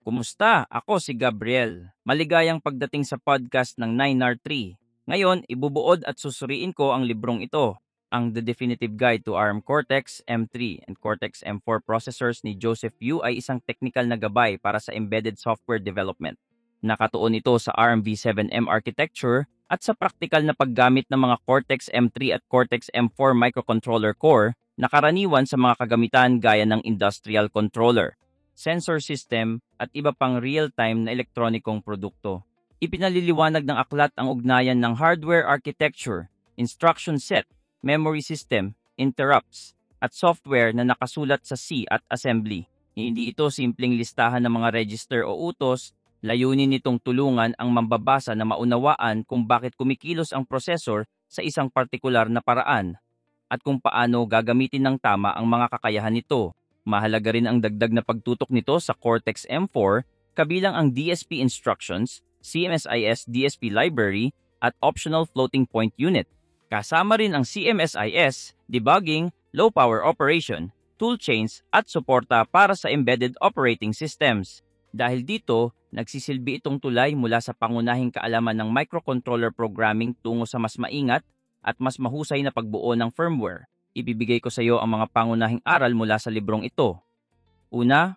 Kumusta? Ako si Gabriel. Maligayang pagdating sa podcast ng 9R3. Ngayon, ibubuod at susuriin ko ang librong ito, ang The Definitive Guide to ARM Cortex-M3 and Cortex-M4 Processors ni Joseph Yu ay isang technical na gabay para sa embedded software development. Nakatuon ito sa ARM v7M architecture at sa praktikal na paggamit ng mga Cortex-M3 at Cortex-M4 microcontroller core na karaniwan sa mga kagamitan gaya ng industrial controller, sensor system, at iba pang real-time na elektronikong produkto. Ipinaliliwanag ng aklat ang ugnayan ng hardware architecture, instruction set, memory system, interrupts, at software na nakasulat sa C at assembly. Hindi ito simpleng listahan ng mga register o utos, layunin nitong tulungan ang mambabasa na maunawaan kung bakit kumikilos ang processor sa isang partikular na paraan at kung paano gagamitin ng tama ang mga kakayahan nito. Mahalaga rin ang dagdag na pagtutok nito sa Cortex-M4, kabilang ang DSP instructions, CMSIS DSP library, at optional floating point unit. Kasama rin ang CMSIS, debugging, low power operation, toolchains, at suporta para sa embedded operating systems. Dahil dito, nagsisilbi itong tulay mula sa pangunahing kaalaman ng microcontroller programming tungo sa mas maingat at mas mahusay na pagbuo ng firmware. Ibibigay ko sa iyo ang mga pangunahing aral mula sa librong ito. Una,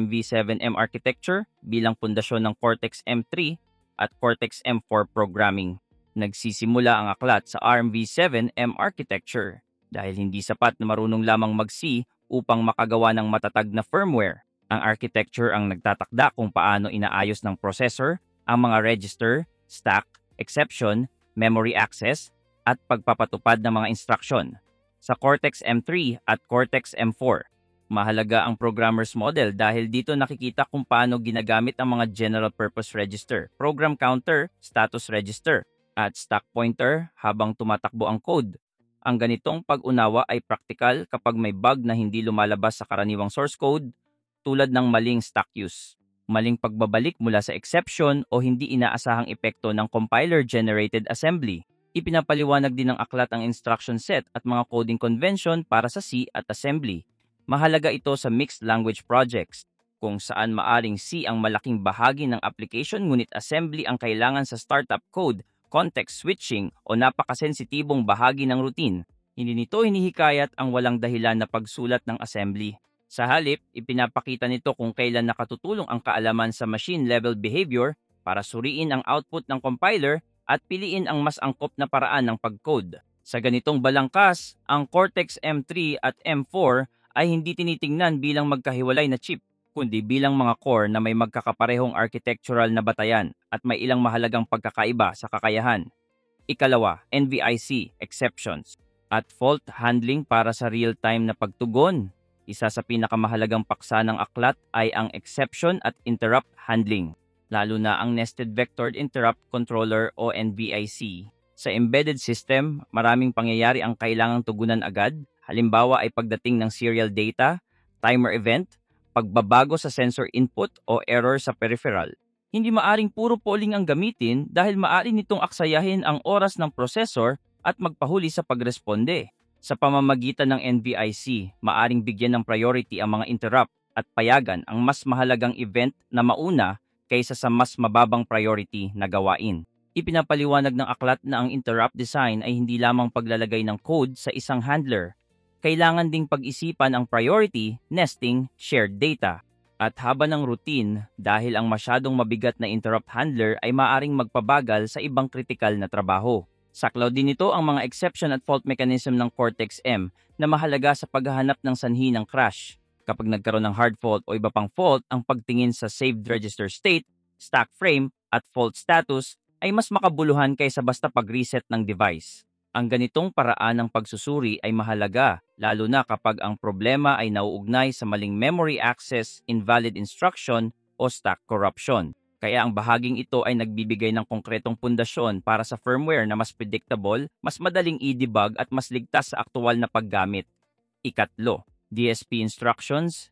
RMV7M architecture bilang pundasyon ng Cortex-M3 at Cortex-M4 programming. Nagsisimula ang aklat sa RMV7M architecture dahil hindi sapat na marunong lamang mag-C upang makagawa ng matatag na firmware. Ang architecture ang nagtatakda kung paano inaayos ng processor ang mga register, stack, exception, memory access, at pagpapatupad ng mga instruction. Sa Cortex-M3 at Cortex-M4, mahalaga ang programmer's model dahil dito nakikita kung paano ginagamit ang mga general purpose register, program counter, status register, at stack pointer habang tumatakbo ang code. Ang ganitong pag-unawa ay praktikal kapag may bug na hindi lumalabas sa karaniwang source code tulad ng maling stack use, maling pagbabalik mula sa exception o hindi inaasahang epekto ng compiler-generated assembly. Ipinapaliwanag din ng aklat ang instruction set at mga coding convention para sa C at assembly. Mahalaga ito sa mixed language projects, kung saan maaring C ang malaking bahagi ng application ngunit assembly ang kailangan sa startup code, context switching o napakasensitibong bahagi ng routine. Hindi nito hinihikayat ang walang dahilan na pagsulat ng assembly. Sa halip, ipinapakita nito kung kailan nakatutulong ang kaalaman sa machine-level behavior para suriin ang output ng compiler at piliin ang mas angkop na paraan ng pag-code. Sa ganitong balangkas, ang Cortex-M3 at M4 ay hindi tinitingnan bilang magkahiwalay na chip, kundi bilang mga core na may magkakaparehong architectural na batayan at may ilang mahalagang pagkakaiba sa kakayahan. Ikalawa, NVIC, exceptions, at fault handling para sa real-time na pagtugon. Isa sa pinakamahalagang paksa ng aklat ay ang exception at interrupt handling, lalo na ang Nested Vectored Interrupt Controller o NVIC. Sa embedded system, maraming pangyayari ang kailangang tugunan agad. Halimbawa ay pagdating ng serial data, timer event, pagbabago sa sensor input o error sa peripheral. Hindi maaring puro polling ang gamitin dahil maaari nitong aksayahin ang oras ng processor at magpahuli sa pagresponde. Sa pamamagitan ng NVIC, maaring bigyan ng priority ang mga interrupt at payagan ang mas mahalagang event na mauna kaysa sa mas mababang priority na gawain. Ipinapaliwanag ng aklat na ang interrupt design ay hindi lamang paglalagay ng code sa isang handler. Kailangan ding pag-isipan ang priority, nesting, shared data. At haba ng routine, dahil ang masyadong mabigat na interrupt handler ay maaring magpabagal sa ibang kritikal na trabaho. Saklaw din ito ang mga exception at fault mechanism ng Cortex-M na mahalaga sa paghahanap ng sanhi ng crash. Kapag nagkaroon ng hard fault o iba pang fault, ang pagtingin sa saved register state, stack frame, at fault status ay mas makabuluhan kaysa basta pag-reset ng device. Ang ganitong paraan ng pagsusuri ay mahalaga, lalo na kapag ang problema ay nauugnay sa maling memory access, invalid instruction, o stack corruption. Kaya ang bahaging ito ay nagbibigay ng konkretong pundasyon para sa firmware na mas predictable, mas madaling i-debug at mas ligtas sa aktual na paggamit. Ikatlo, DSP instructions,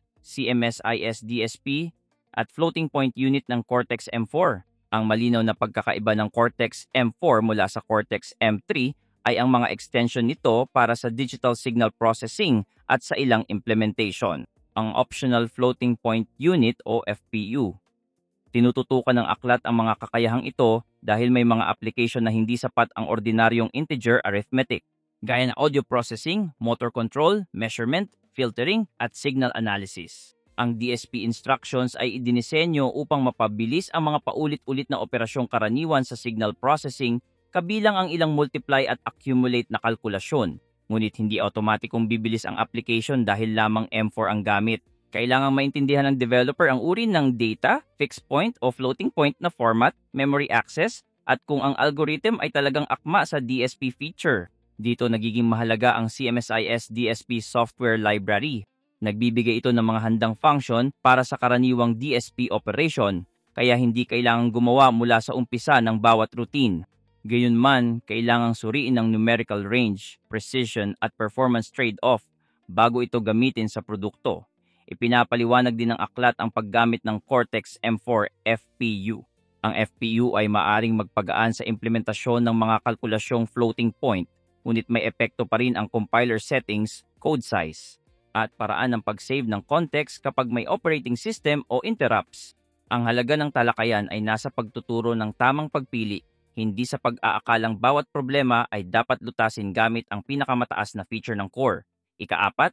CMSIS DSP, at floating point unit ng Cortex-M4. Ang malinaw na pagkakaiba ng Cortex-M4 mula sa Cortex-M3 ay ang mga extension nito para sa digital signal processing at sa ilang implementation. Ang optional floating point unit o FPU Tinututukan ng aklat ang mga kakayahang ito dahil may mga application na hindi sapat ang ordinaryong integer arithmetic, gaya ng audio processing, motor control, measurement, filtering, at signal analysis. Ang DSP instructions ay idinisenyo upang mapabilis ang mga paulit-ulit na operasyong karaniwan sa signal processing, kabilang ang ilang multiply at accumulate na kalkulasyon. Ngunit hindi automatikong bibilis ang application dahil lamang M4 ang gamit. Kailangang maintindihan ng developer ang uri ng data, fixed point o floating point na format, memory access, at kung ang algorithm ay talagang akma sa DSP feature. Dito nagiging mahalaga ang CMSIS DSP Software Library. Nagbibigay ito ng mga handang function para sa karaniwang DSP operation, kaya hindi kailangang gumawa mula sa umpisa ng bawat routine. Gayunman, kailangang suriin ang numerical range, precision at performance trade-off bago ito gamitin sa produkto. Ipinapaliwanag din ng aklat ang paggamit ng Cortex-M4 FPU. Ang FPU ay maaring magpagaan sa implementasyon ng mga kalkulasyong floating point, ngunit may epekto pa rin ang compiler settings, code size, at paraan ng pag-save ng context kapag may operating system o interrupts. Ang halaga ng talakayan ay nasa pagtuturo ng tamang pagpili, hindi sa pag-aakalang bawat problema ay dapat lutasin gamit ang pinakamataas na feature ng core. Ika-4,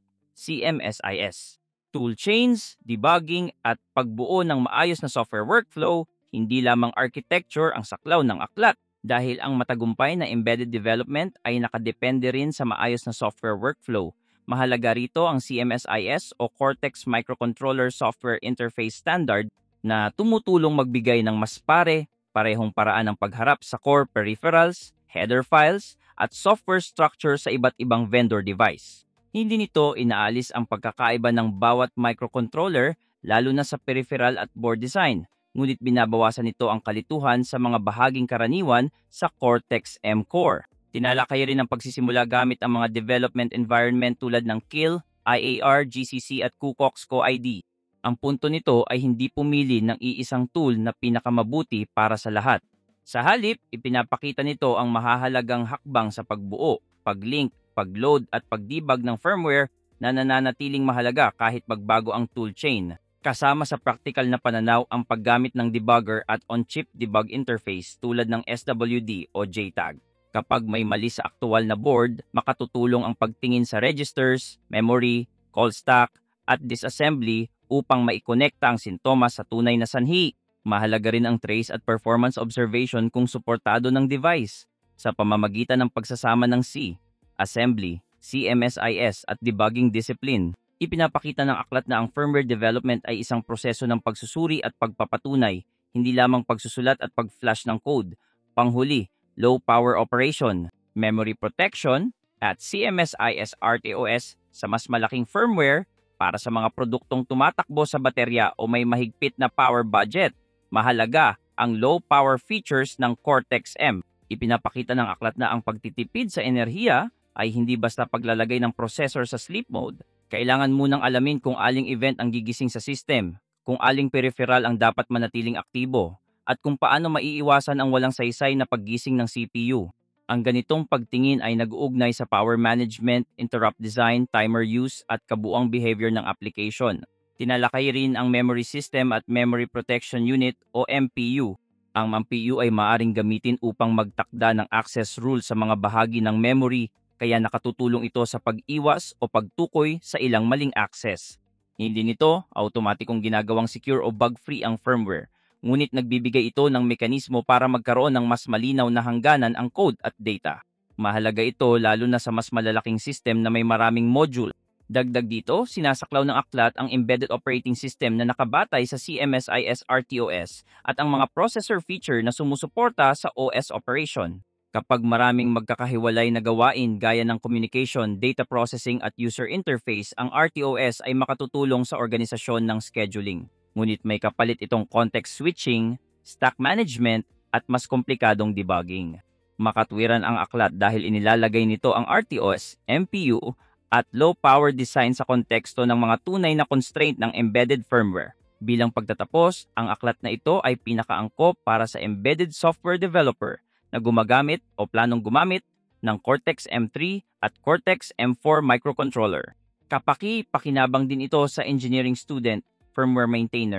CMSIS. Toolchains, debugging, at pagbuo ng maayos na software workflow, hindi lamang architecture ang saklaw ng aklat dahil ang matagumpay na embedded development ay nakadepende rin sa maayos na software workflow. Mahalaga rito ang CMSIS o Cortex Microcontroller Software Interface Standard na tumutulong magbigay ng mas parehong paraan ng pagharap sa core peripherals, header files, at software structure sa iba't ibang vendor device. Hindi nito inaalis ang pagkakaiba ng bawat microcontroller lalo na sa peripheral at board design, ngunit binabawasan nito ang kalituhan sa mga bahaging karaniwan sa Cortex-M Core. Tinalakay rin ang pagsisimula gamit ang mga development environment tulad ng KIL, IAR, GCC at QCOX Co-ID. Ang punto nito ay hindi pumili ng iisang tool na pinakamabuti para sa lahat. Sa halip, ipinapakita nito ang mahahalagang hakbang sa pagbuo, paglink, pag-load at pag-debug ng firmware na nananatiling mahalaga kahit magbago ang toolchain. Kasama sa practical na pananaw ang paggamit ng debugger at on-chip debug interface tulad ng SWD o JTAG. Kapag may mali sa aktual na board, makatutulong ang pagtingin sa registers, memory, call stack, at disassembly upang maikonekta ang sintomas sa tunay na sanhi. Mahalaga rin ang trace at performance observation kung suportado ng device sa pamamagitan ng pagsasama ng C, assembly, CMSIS at debugging discipline. Ipinapakita ng aklat na ang firmware development ay isang proseso ng pagsusuri at pagpapatunay, hindi lamang pagsusulat at pag-flash ng code. Panghuli, low power operation, memory protection, at CMSIS RTOS sa mas malaking firmware para sa mga produktong tumatakbo sa baterya o may mahigpit na power budget. Mahalaga ang low power features ng Cortex-M. Ipinapakita ng aklat na ang pagtitipid sa enerhiya ay hindi basta paglalagay ng processor sa sleep mode. Kailangan munang alamin kung aling event ang gigising sa system, kung aling peripheral ang dapat manatiling aktibo, at kung paano maiiwasan ang walang saysay na paggising ng CPU. Ang ganitong pagtingin ay nag-uugnay sa power management, interrupt design, timer use, at kabuuang behavior ng application. Tinalakay rin ang memory system at memory protection unit o MPU. Ang MPU ay maaring gamitin upang magtakda ng access rule sa mga bahagi ng memory, kaya nakatutulong ito sa pag-iwas o pagtukoy sa ilang maling access. Hindi nito automatikong ginagawang secure o bug-free ang firmware, ngunit nagbibigay ito ng mekanismo para magkaroon ng mas malinaw na hangganan ang code at data. Mahalaga ito lalo na sa mas malalaking system na may maraming module. Dagdag dito, sinasaklaw ng aklat ang embedded operating system na nakabatay sa CMSIS RTOS at ang mga processor feature na sumusuporta sa OS operation. Kapag maraming magkakahiwalay na gawain gaya ng communication, data processing at user interface, ang RTOS ay makatutulong sa organisasyon ng scheduling. Ngunit may kapalit itong context switching, stack management, at mas komplikadong debugging. Makatwiran ang aklat dahil inilalagay nito ang RTOS, MPU, at low-power design sa konteksto ng mga tunay na constraint ng embedded firmware. Bilang pagtatapos, ang aklat na ito ay pinakaangkop para sa embedded software developer na gumagamit o planong gumamit ng Cortex-M3 at Cortex-M4 microcontroller. Kapaki-pakinabang din ito sa engineering student, firmware maintainer,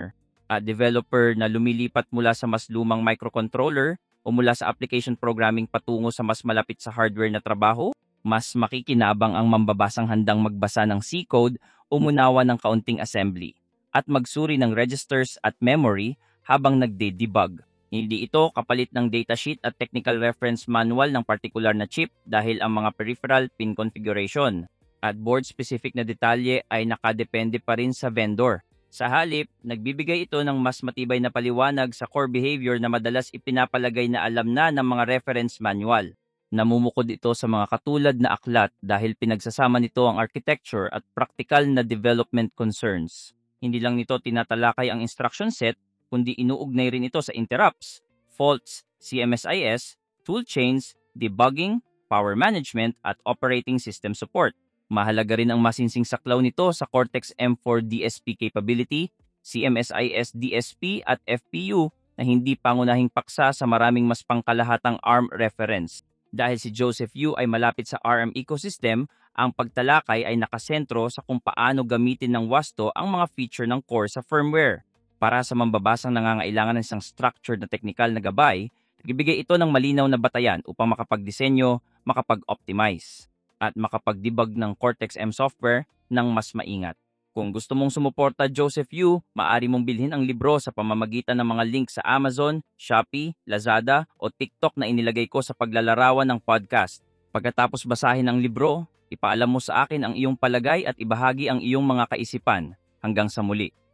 Developer na lumilipat mula sa mas lumang microcontroller o mula sa application programming patungo sa mas malapit sa hardware na trabaho, mas makikinabang ang mambabasang handang magbasa ng C-code, umunawa ng kaunting assembly, at magsuri ng registers at memory habang nagde-debug. Hindi ito kapalit ng datasheet at technical reference manual ng partikular na chip dahil ang mga peripheral pin configuration at board-specific na detalye ay nakadepende pa rin sa vendor. Sa halip, nagbibigay ito ng mas matibay na paliwanag sa core behavior na madalas ipinapalagay na alam na ng mga reference manual. Namumukod ito sa mga katulad na aklat dahil pinagsasama nito ang architecture at practical na development concerns. Hindi lang nito tinatalakay ang instruction set, kundi inuugnay rin ito sa interrupts, faults, CMSIS, toolchains, debugging, power management at operating system support. Mahalaga rin ang masinsing saklaw nito sa Cortex-M4 DSP capability, CMSIS DSP at FPU na hindi pangunahing paksa sa maraming mas pangkalahatang ARM reference. Dahil si Joseph Yu ay malapit sa ARM ecosystem, ang pagtalakay ay nakasentro sa kung paano gamitin ng wasto ang mga feature ng core sa firmware. Para sa mambabasang nangangailangan ng isang structured na technical na gabay, nagbibigay ito ng malinaw na batayan upang makapagdisenyo, makapag-optimize at makapag-debug ng Cortex-M software ng mas maingat. Kung gusto mong sumuporta Joseph Yu, maaari mong bilhin ang libro sa pamamagitan ng mga link sa Amazon, Shopee, Lazada o TikTok na inilagay ko sa paglalarawan ng podcast. Pagkatapos basahin ang libro, ipaalam mo sa akin ang iyong palagay at ibahagi ang iyong mga kaisipan. Hanggang sa muli.